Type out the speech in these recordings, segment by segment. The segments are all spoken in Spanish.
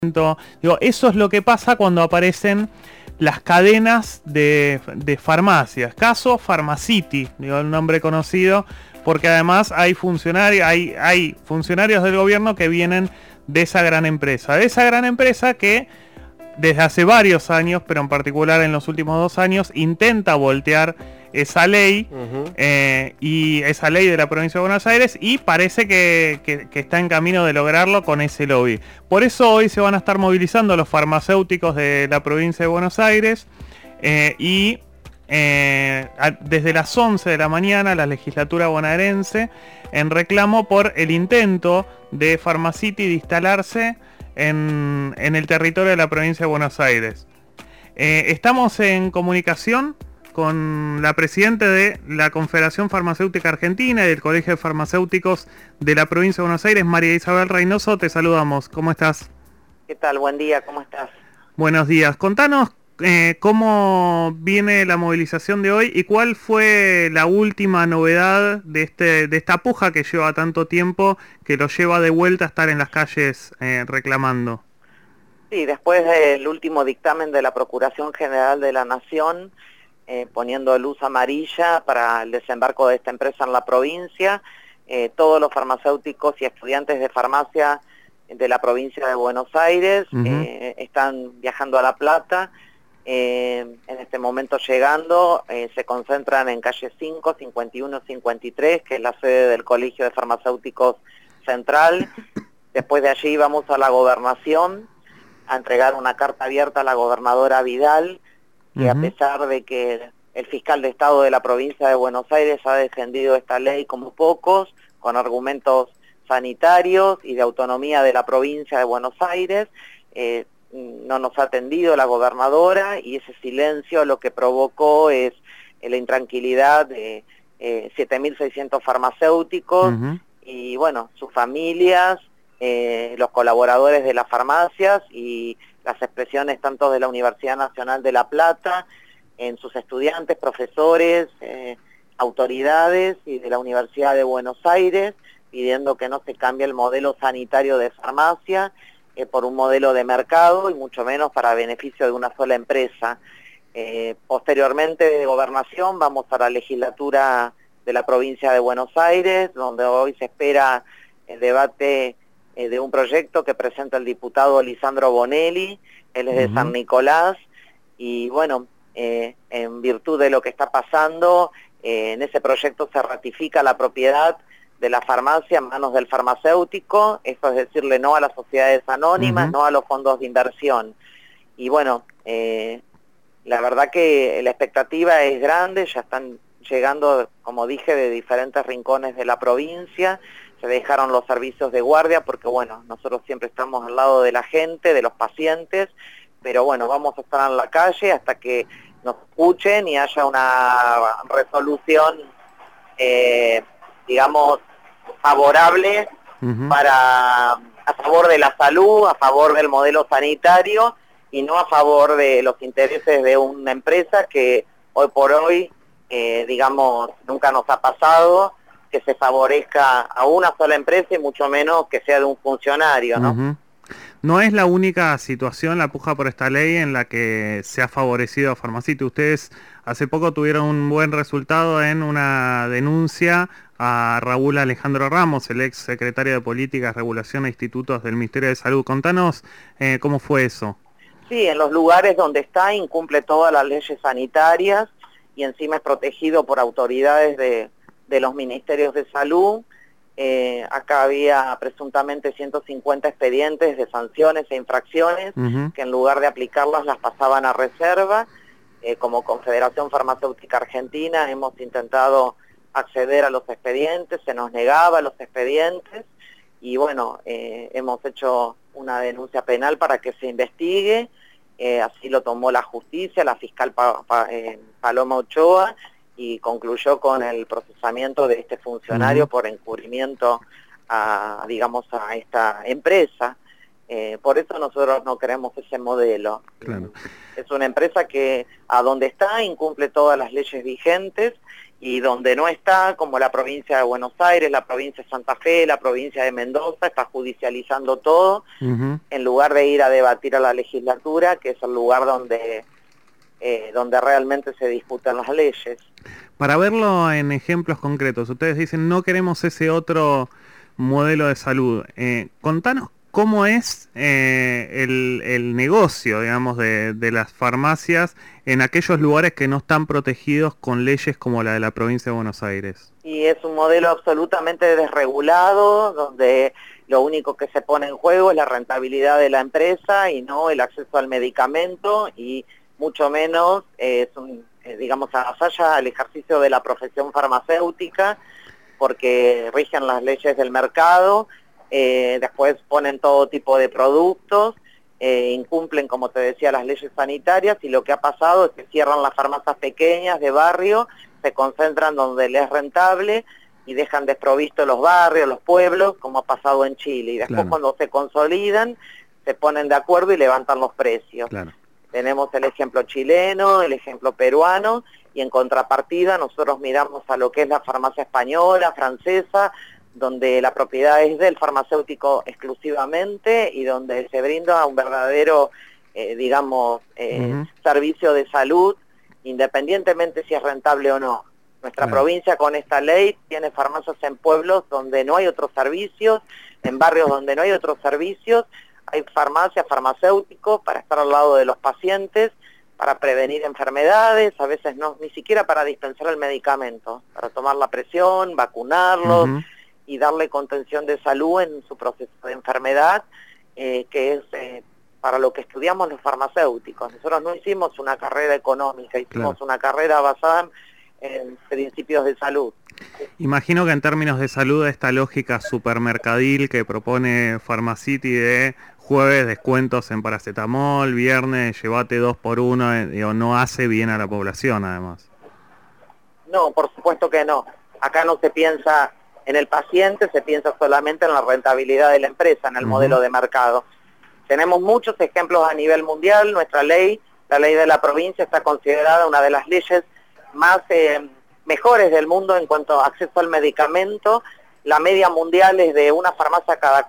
Digo, eso es lo que pasa cuando aparecen las cadenas de farmacias. Caso Pharmacity, digo, el nombre conocido, porque además hay funcionarios del gobierno que vienen de esa gran empresa. De esa gran empresa que desde hace varios años, pero en particular en los últimos 2 años, intenta voltear esa ley y esa ley de la provincia de Buenos Aires, y parece que está en camino de lograrlo con ese lobby. Por eso hoy se van a estar movilizando los farmacéuticos de la provincia de Buenos Aires desde las 11 de la mañana la legislatura bonaerense en reclamo por el intento de Pharmacity de instalarse en el territorio de la provincia de Buenos Aires. Estamos en comunicación con la presidenta de la Confederación Farmacéutica Argentina y del Colegio de Farmacéuticos de la provincia de Buenos Aires, María Isabel Reynoso. Te saludamos. ¿Cómo estás? ¿Qué tal? Buen día, ¿cómo estás? Buenos días. Contanos cómo viene la movilización de hoy y cuál fue la última novedad de esta puja que lleva tanto tiempo, que lo lleva de vuelta a estar en las calles reclamando. Sí, después del último dictamen de la Procuración General de la Nación, poniendo luz amarilla para el desembarco de esta empresa en la provincia, todos los farmacéuticos y estudiantes de farmacia de la provincia de Buenos Aires están viajando a La Plata. En este momento llegando, se concentran en calle 5, 51, 53, que es la sede del Colegio de Farmacéuticos Central. Después de allí vamos a la Gobernación a entregar una carta abierta a la gobernadora Vidal, que a pesar de que el fiscal de Estado de la provincia de Buenos Aires ha defendido esta ley como pocos, con argumentos sanitarios y de autonomía de la provincia de Buenos Aires, no nos ha atendido la gobernadora, y ese silencio lo que provocó es la intranquilidad de 7.600 farmacéuticos y bueno, sus familias, los colaboradores de las farmacias y las expresiones tanto de la Universidad Nacional de La Plata, en sus estudiantes, profesores, autoridades y de la Universidad de Buenos Aires, pidiendo que no se cambie el modelo sanitario de farmacia por un modelo de mercado y mucho menos para beneficio de una sola empresa. Posteriormente de Gobernación vamos a la legislatura de la provincia de Buenos Aires, donde hoy se espera el debate de un proyecto que presenta el diputado Lisandro Bonelli. Él es de San Nicolás, y bueno, en virtud de lo que está pasando, en ese proyecto se ratifica la propiedad de la farmacia en manos del farmacéutico, eso es decirle no a las sociedades anónimas, no a los fondos de inversión. Y bueno, la verdad que la expectativa es grande, ya están llegando, como dije, de diferentes rincones de la provincia, se dejaron los servicios de guardia porque bueno, nosotros siempre estamos al lado de la gente, de los pacientes, pero bueno, vamos a estar en la calle hasta que nos escuchen y haya una resolución, digamos, favorable a favor de la salud, a favor del modelo sanitario y no a favor de los intereses de una empresa que hoy por hoy, digamos, nunca nos ha pasado que se favorezca a una sola empresa y mucho menos que sea de un funcionario, ¿no? No es la única situación, la puja por esta ley, en la que se ha favorecido a Pharmacity. Ustedes hace poco tuvieron un buen resultado en una denuncia a Raúl Alejandro Ramos, el ex secretario de Políticas, Regulación e Institutos del Ministerio de Salud. Contanos cómo fue eso. Sí, en los lugares donde está incumple todas las leyes sanitarias y encima es protegido por autoridades de los ministerios de salud. Acá había presuntamente 150 expedientes de sanciones e infracciones que en lugar de aplicarlas las pasaban a reserva. Como Confederación Farmacéutica Argentina hemos intentado acceder a los expedientes, se nos negaba los expedientes y bueno, hemos hecho una denuncia penal para que se investigue, así lo tomó la justicia, la fiscal Paloma Ochoa, y concluyó con el procesamiento de este funcionario por encubrimiento a esta empresa. Por eso nosotros no queremos ese modelo. Claro. Es una empresa que a donde está incumple todas las leyes vigentes y donde no está, como la provincia de Buenos Aires, la provincia de Santa Fe, la provincia de Mendoza, está judicializando todo, en lugar de ir a debatir a la legislatura, que es el lugar donde realmente se disputan las leyes. Para verlo en ejemplos concretos, ustedes dicen no queremos ese otro modelo de salud. Contanos cómo es el negocio, digamos, de las farmacias en aquellos lugares que no están protegidos con leyes como la de la provincia de Buenos Aires. Y es un modelo absolutamente desregulado, donde lo único que se pone en juego es la rentabilidad de la empresa y no el acceso al medicamento, y mucho menos digamos, avasalla al ejercicio de la profesión farmacéutica, porque rigen las leyes del mercado. Después ponen todo tipo de productos, incumplen, como te decía, las leyes sanitarias, y lo que ha pasado es que cierran las farmacias pequeñas de barrio, se concentran donde les es rentable y dejan desprovistos los barrios, los pueblos, como ha pasado en Chile. Y después, cuando se consolidan, se ponen de acuerdo y levantan los precios. Claro. Tenemos el ejemplo chileno, el ejemplo peruano, y en contrapartida nosotros miramos a lo que es la farmacia española, francesa, donde la propiedad es del farmacéutico exclusivamente y donde se brinda un verdadero, servicio de salud, independientemente si es rentable o no. Nuestra provincia, con esta ley, tiene farmacias en pueblos donde no hay otros servicios, en barrios donde no hay otros servicios. Hay farmacias, farmacéuticos para estar al lado de los pacientes, para prevenir enfermedades, a veces no, ni siquiera para dispensar el medicamento, para tomar la presión, vacunarlos y darle contención de salud en su proceso de enfermedad, que es para lo que estudiamos los farmacéuticos. Nosotros no hicimos una carrera económica, hicimos una carrera basada en principios de salud. Imagino que en términos de salud, esta lógica supermercadil que propone Pharmacity de jueves descuentos en paracetamol, viernes llévate 2 por 1, no hace bien a la población, además. No, por supuesto que no. Acá no se piensa en el paciente, se piensa solamente en la rentabilidad de la empresa, en el modelo de mercado. Tenemos muchos ejemplos a nivel mundial. Nuestra ley, la ley de la provincia, está considerada una de las leyes más mejores del mundo en cuanto a acceso al medicamento. La media mundial es de una farmacia cada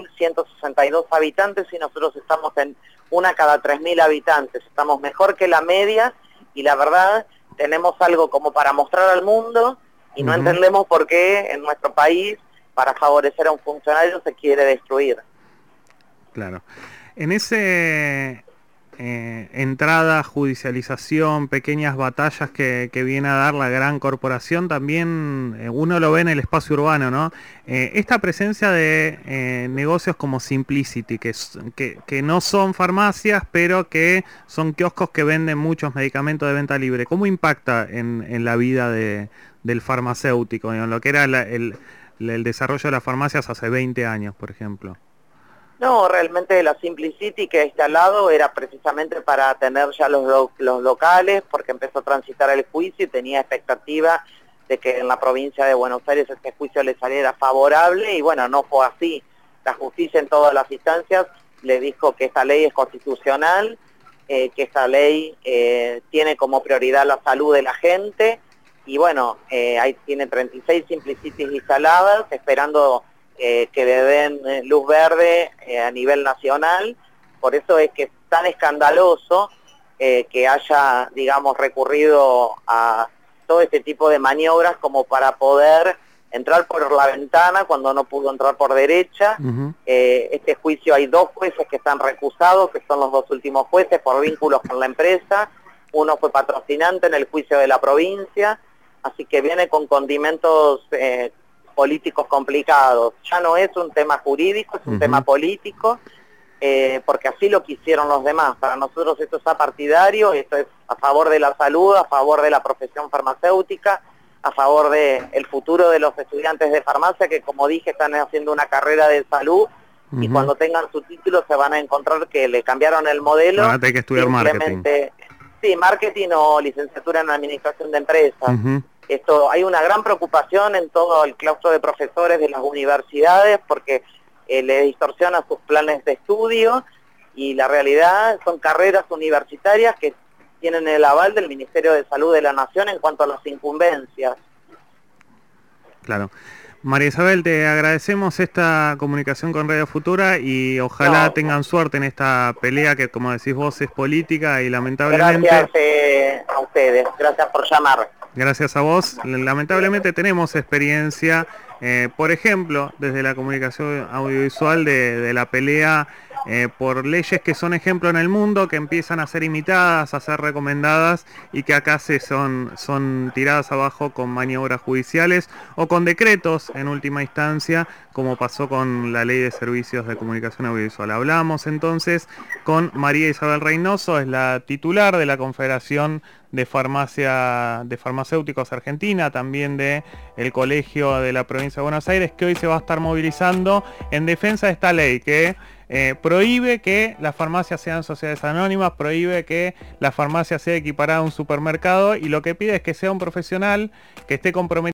4.162 habitantes y nosotros estamos en una cada 3.000 habitantes. Estamos mejor que la media y la verdad tenemos algo como para mostrar al mundo y no entendemos por qué en nuestro país, para favorecer a un funcionario, se quiere destruir. Claro. En ese entrada, judicialización, pequeñas batallas que viene a dar la gran corporación, también uno lo ve en el espacio urbano, ¿no? Esta presencia de negocios como Simplicity, que no son farmacias, pero que son kioscos que venden muchos medicamentos de venta libre, ¿cómo impacta en la vida del farmacéutico, en lo que era el desarrollo de las farmacias hace 20 años, por ejemplo? No, realmente la Simplicity que está al lado era precisamente para tener ya los locales, porque empezó a transitar el juicio y tenía expectativa de que en la provincia de Buenos Aires este juicio le saliera favorable, y bueno, no fue así. La justicia en todas las instancias le dijo que esta ley es constitucional, que esta ley tiene como prioridad la salud de la gente, y bueno, ahí tiene 36 Simplicities instaladas, esperando que le den luz verde a nivel nacional. Por eso es que es tan escandaloso que haya, digamos, recurrido a todo este tipo de maniobras como para poder entrar por la ventana cuando no pudo entrar por derecha. Este juicio hay 2 jueces que están recusados, que son los 2 últimos jueces por vínculos con la empresa. Uno fue patrocinante en el juicio de la provincia, así que viene con condimentos políticos complicados. Ya no es un tema jurídico, es un tema político, porque así lo quisieron los demás. Para nosotros esto es apartidario, esto es a favor de la salud, a favor de la profesión farmacéutica, a favor del futuro de los estudiantes de farmacia, que como dije están haciendo una carrera de salud, y cuando tengan su título se van a encontrar que le cambiaron el modelo. Van a tener que estudiar marketing. Sí, marketing o licenciatura en administración de empresas. Esto, hay una gran preocupación en todo el claustro de profesores de las universidades porque le distorsiona sus planes de estudio, y la realidad son carreras universitarias que tienen el aval del Ministerio de Salud de la Nación en cuanto a las incumbencias. Claro. María Isabel, te agradecemos esta comunicación con Radio Futura y ojalá No, tengan suerte en esta pelea que, como decís vos, es política y lamentablemente... gracias a ustedes, gracias por llamar. Gracias a vos. Lamentablemente tenemos experiencia, por ejemplo, desde la comunicación audiovisual de la pelea por leyes que son ejemplo en el mundo, que empiezan a ser imitadas, a ser recomendadas y que acá son tiradas abajo con maniobras judiciales o con decretos en última instancia, como pasó con la Ley de Servicios de Comunicación Audiovisual. Hablamos entonces con María Isabel Reynoso, es la titular de la Confederación de Farmacéuticos Argentina, también de el Colegio de la Provincia de Buenos Aires, que hoy se va a estar movilizando en defensa de esta ley que prohíbe que las farmacias sean sociedades anónimas, prohíbe que la farmacia sea equiparada a un supermercado y lo que pide es que sea un profesional que esté comprometido